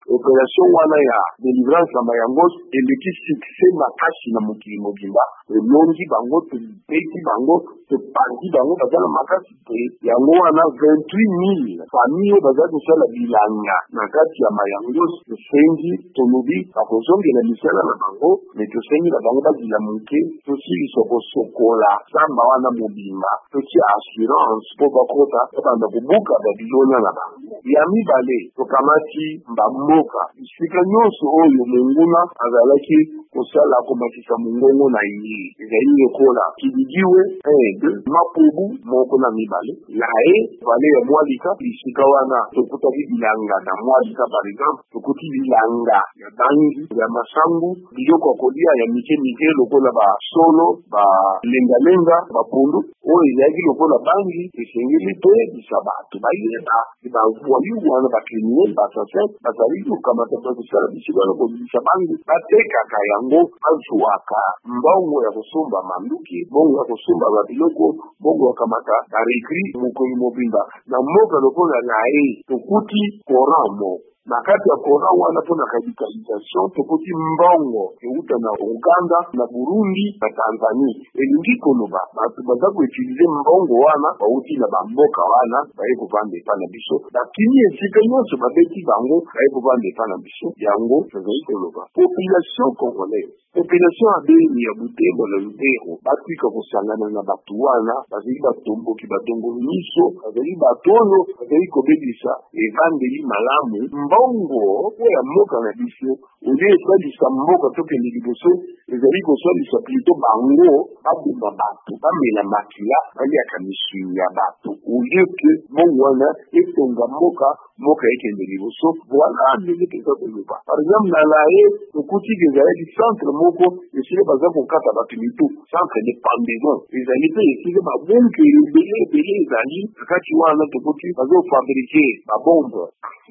opération wana ya délivrance na yango eleki succès makasi na mokili mobimba elongi bango tobeti bango topandi bango baza na makasi te yango wana 28 000 famille baza kosala bilanga na kati ya mayango tosengi tolobi bakozongela misala na bango me tosengi na bango bazila moke tosilisa kosokola samba wana mobimba totia assurance mpo bakota ebanda kobuka babilona na bango ya mibale tokamati mbamboka bisika nyonso oyo monguna azalaki kosala komakisa mongongo na ye ezali lokola kibidiwe 1 2 mapubu moko na mibale lae vale ya mwalika bisika wana tokutaki bilanga na mwalika par exemple tokuti bilanga ya bangi ya masangu biloko ya kolia ya mike mike lokola basolo balengalenga bapundu oyo ezalaki lokola bangi esengeli mpe bisa bato bayeba bavoyu wana bacriminel basasin bazali kokamata mpe kosala bisika wana kobimisa bangi batekaka yango bazwaka mbongo ya kosomba manduki mbongo ya kosomba babiloko mbongo ya kamata barekri mokoli mobimba na mboka lokola na ye tokuti coran moko na kati ya Koran wana mpona radicalisation tokuti mbongo euta na Uganda na Burundi na Tanzania elingi koloba bato baza koutilize mbongo wana bauti na bamboka wana baye kovanda epa na biso bakini esika nyonso babeti bango baye kovanda epa na biso yango tozali koloba population congolaise population abeni ya Butembo na Lubero batika kosangana na bato wana bazali batomboki batongoli miso bazali batono bazali kobebisa evandeli malamu mbongo ya mboka na biso olie esalisa mboka tokende liboso ezali kosalisa plito bango baboma bato bamela makila baliaka misuni ya bato olie ke mbongo wana etonga mboka ekende liboso voilà ndenge toza koloba par exemple na laye tokuti ezalaki centre moko esili baza kokata bato mito centre de pendaison ezali mpe esili babonke ebele ezali kati wana tokuti bazofabrike babombe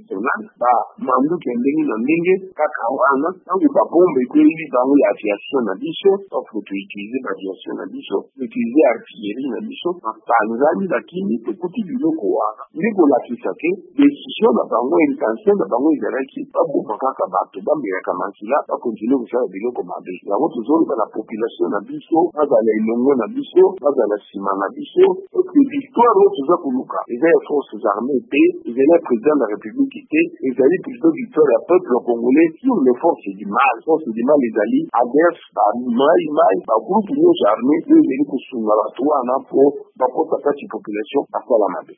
manduki ya ndenge na ndenge kaka wana ntango babombe ekweli bango ya aviation na biso ofo toutilize baaviation na biso toutilize artillerie na biso bapanzani lakini tokuti biloko wana nde kolakisa ke décision na bango intention na bango ezalaki baboma kaka bato bambelaka makila bakontinue kosala biloko mabe yango tozoloba na population na biso bazala elongo na biso bazala nsima na biso epe victoire oyo toza koluka eza ya forces armées te ezali ya président de la république te ezali plutôt victoire ya peuple congolais sur les forces du mal ezali ADF mai bagroupe nyonso armé oyo ezali kosunga bato wana mpo bakota kati population basala mabe